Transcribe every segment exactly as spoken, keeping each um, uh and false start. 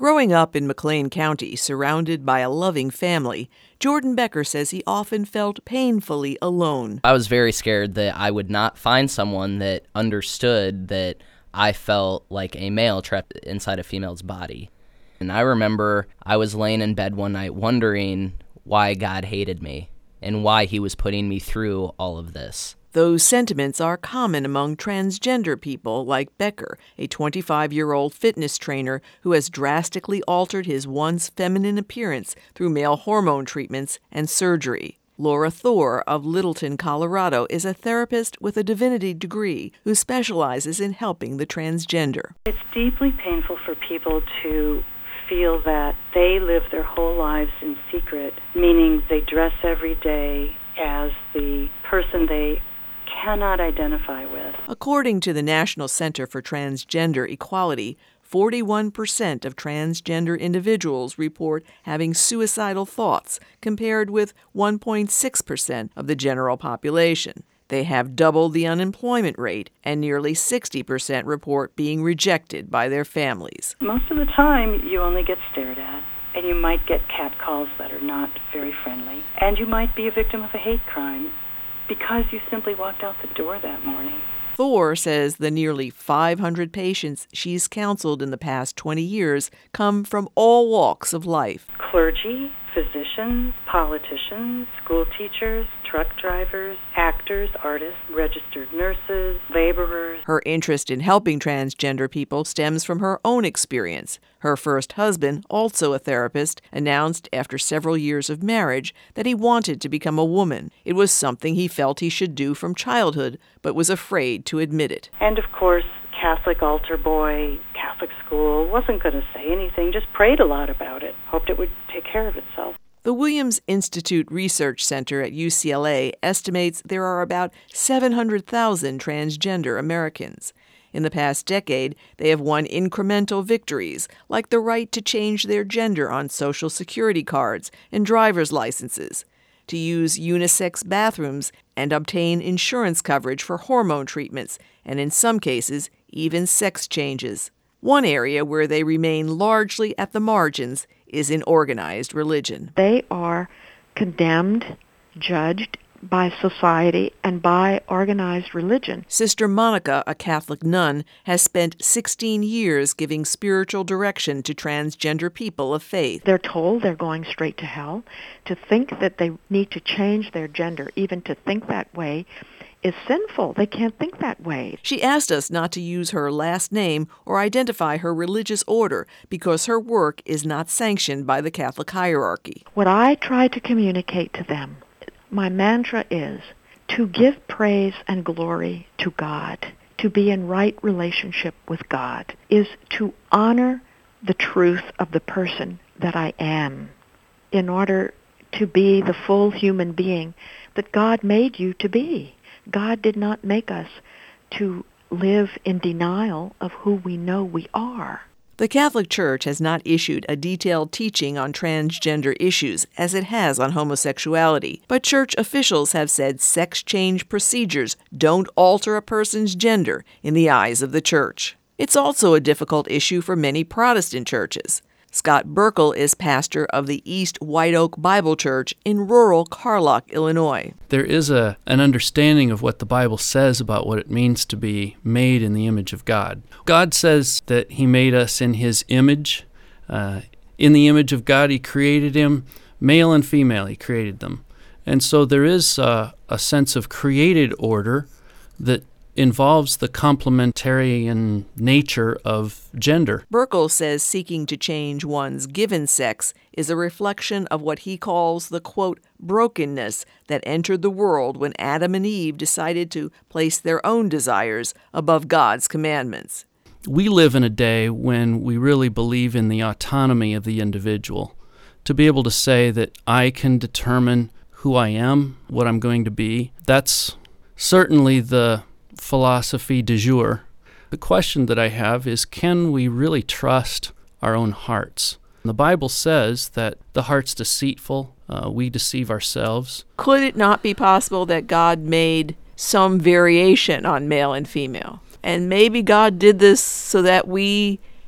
Growing up in McLean County, surrounded by a loving family, Jordan Becker says he often felt painfully alone. I was very scared that I would not find someone that understood that I felt like a male trapped inside a female's body. And I remember I was laying in bed one night wondering why God hated me and why he was putting me through all of this. Those sentiments are common among transgender people like Becker, a twenty-five-year-old fitness trainer who has drastically altered his once feminine appearance through male hormone treatments and surgery. Laura Thor of Littleton, Colorado, is a therapist with a divinity degree who specializes in helping the transgender. It's deeply painful for people to feel that they live their whole lives in secret, meaning they dress every day as the person they cannot identify with. According to the National Center for Transgender Equality, forty-one percent of transgender individuals report having suicidal thoughts, compared with one point six percent of the general population. They have double the unemployment rate, and nearly sixty percent report being rejected by their families. Most of the time, you only get stared at, and you might get catcalls that are not very friendly, and you might be a victim of a hate crime because you simply walked out the door that morning. Thor says the nearly five hundred patients she's counseled in the past twenty years come from all walks of life. Clergy, physicians, politicians, school teachers, truck drivers, actors, artists, registered nurses, laborers. Her interest in helping transgender people stems from her own experience. Her first husband, also a therapist, announced after several years of marriage that he wanted to become a woman. It was something he felt he should do from childhood, but was afraid to admit it. And of course, Catholic altar boy, Catholic school, wasn't going to say anything, just prayed a lot about it, hoped it would take care of itself. The Williams Institute Research Center at U C L A estimates there are about seven hundred thousand transgender Americans. In the past decade, they have won incremental victories, like the right to change their gender on Social Security cards and driver's licenses, to use unisex bathrooms and obtain insurance coverage for hormone treatments, and in some cases, even sex changes. One area where they remain largely at the margins is in organized religion. They are condemned, judged by society and by organized religion. Sister Monica, a Catholic nun, has spent sixteen years giving spiritual direction to transgender people of faith. They're told they're going straight to hell. To think that they need to change their gender, even to think that way, is sinful. They can't think that way. She asked us not to use her last name or identify her religious order because her work is not sanctioned by the Catholic hierarchy. What I try to communicate to them, my mantra is to give praise and glory to God, to be in right relationship with God, is to honor the truth of the person that I am in order to be the full human being that God made you to be. God did not make us to live in denial of who we know we are. The Catholic Church has not issued a detailed teaching on transgender issues as it has on homosexuality, but church officials have said sex change procedures don't alter a person's gender in the eyes of the church. It's also a difficult issue for many Protestant churches. Scott Burkle is pastor of the East White Oak Bible Church in rural Carlock, Illinois. There is a an understanding of what the Bible says about what it means to be made in the image of God. God says that he made us in his image. Uh, in the image of God, he created him. Male and female, he created them. And so there is uh, a sense of created order that involves the complementarian nature of gender. Burkle says seeking to change one's given sex is a reflection of what he calls the, quote, brokenness that entered the world when Adam and Eve decided to place their own desires above God's commandments. We live in a day when we really believe in the autonomy of the individual. To be able to say that I can determine who I am, what I'm going to be, that's certainly the philosophy du jour. The question that I have is, can we really trust our own hearts? The Bible says that the heart's deceitful, uh, we deceive ourselves. Could it not be possible that God made some variation on male and female? And maybe God did this so that we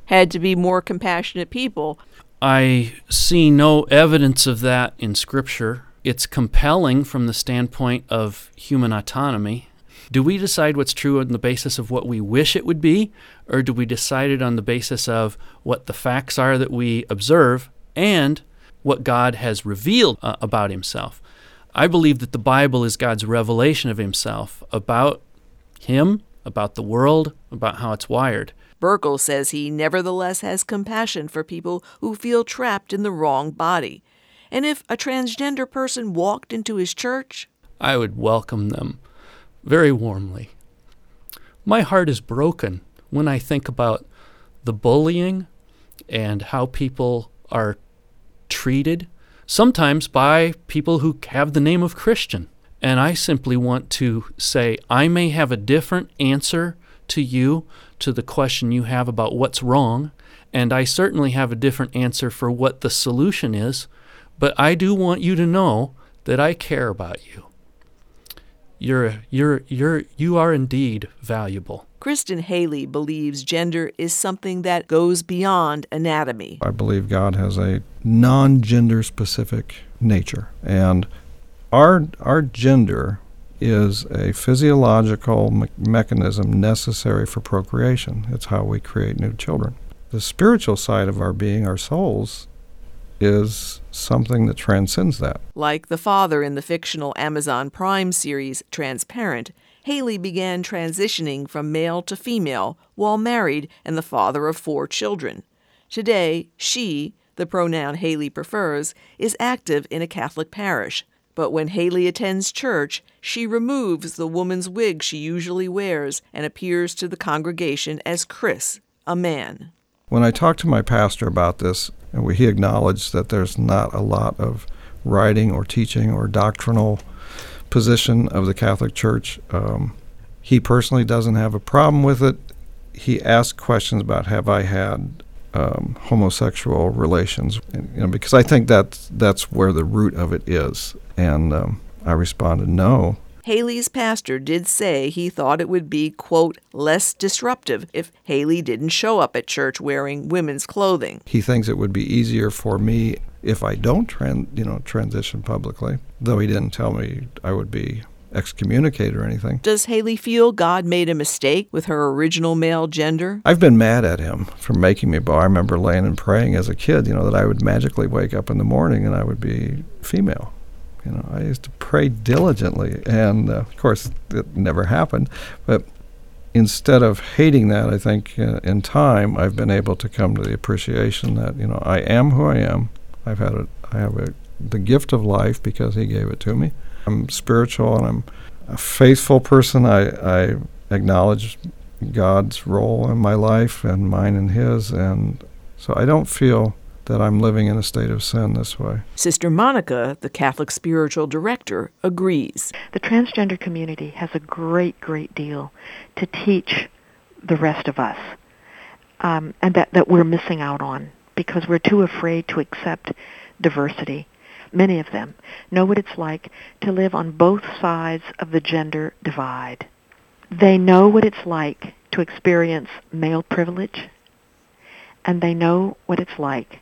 had to be more compassionate people. I see no evidence of that in Scripture. It's compelling from the standpoint of human autonomy. Do we decide what's true on the basis of what we wish it would be, or do we decide it on the basis of what the facts are that we observe and what God has revealed uh, about himself? I believe that the Bible is God's revelation of himself about him, about the world, about how it's wired. Burkle says he nevertheless has compassion for people who feel trapped in the wrong body. And if a transgender person walked into his church, I would welcome them very warmly. My heart is broken when I think about the bullying and how people are treated, sometimes by people who have the name of Christian. And I simply want to say, I may have a different answer to you, to the question you have about what's wrong, and I certainly have a different answer for what the solution is, but I do want you to know that I care about you. You're, you're, you're, you are indeed valuable. Kristen Haley believes gender is something that goes beyond anatomy. I believe God has a non-gender specific nature, and our our gender is a physiological me- mechanism necessary for procreation. It's how we create new children. The spiritual side of our being, our souls, is something that transcends that. Like the father in the fictional Amazon Prime series Transparent, Haley began transitioning from male to female while married and the father of four children. Today, she, the pronoun Haley prefers, is active in a Catholic parish. But when Haley attends church, she removes the woman's wig she usually wears and appears to the congregation as Chris, a man. When I talked to my pastor about this, and he acknowledged that there's not a lot of writing or teaching or doctrinal position of the Catholic Church. Um, he personally doesn't have a problem with it. He asked questions about, have I had um, homosexual relations? And, you know, because I think that's, that's where the root of it is. And um, I responded, no. Haley's pastor did say he thought it would be, quote, less disruptive if Haley didn't show up at church wearing women's clothing. He thinks it would be easier for me if I don't tran- you know, transition publicly, though he didn't tell me I would be excommunicated or anything. Does Haley feel God made a mistake with her original male gender? I've been mad at him for making me boy. I remember laying and praying as a kid, you know, that I would magically wake up in the morning and I would be female. You know, I used to pray diligently, and uh, of course, it never happened. But instead of hating that, I think uh, in time I've been able to come to the appreciation that, you know, I am who I am. I've had a, I have a, the gift of life because He gave it to me. I'm spiritual and I'm a faithful person. I, I acknowledge God's role in my life and mine and His, and so I don't feel that I'm living in a state of sin this way. Sister Monica, the Catholic spiritual director, agrees. The transgender community has a great, great deal to teach the rest of us, um, and that, that we're missing out on because we're too afraid to accept diversity. Many of them know what it's like to live on both sides of the gender divide. They know what it's like to experience male privilege, and they know what it's like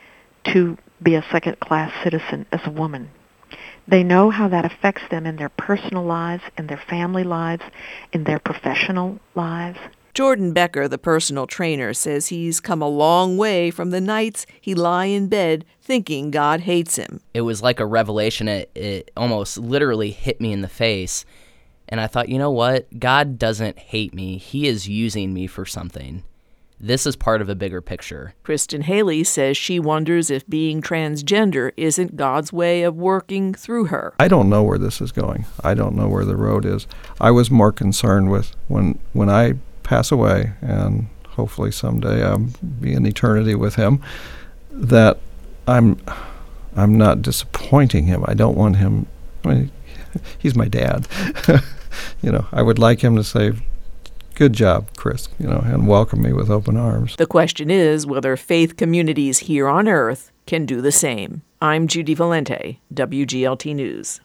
to be a second-class citizen as a woman. They know how that affects them in their personal lives, in their family lives, in their professional lives. Jordan Becker, the personal trainer, says he's come a long way from the nights he lie in bed thinking God hates him. It was like a revelation. It, it almost literally hit me in the face. And I thought, you know what? God doesn't hate me. He is using me for something. This is part of a bigger picture. Kristen Haley says she wonders if being transgender isn't God's way of working through her. I don't know where this is going. I don't know where the road is. I was more concerned with when when I pass away, and hopefully someday I'll be in eternity with Him, that I'm I'm not disappointing Him. I don't want Him, I mean, He's my dad. You know, I would like Him to say, good job, Chris, you know, and welcome me with open arms. The question is whether faith communities here on Earth can do the same. I'm Judy Valente, W G L T News.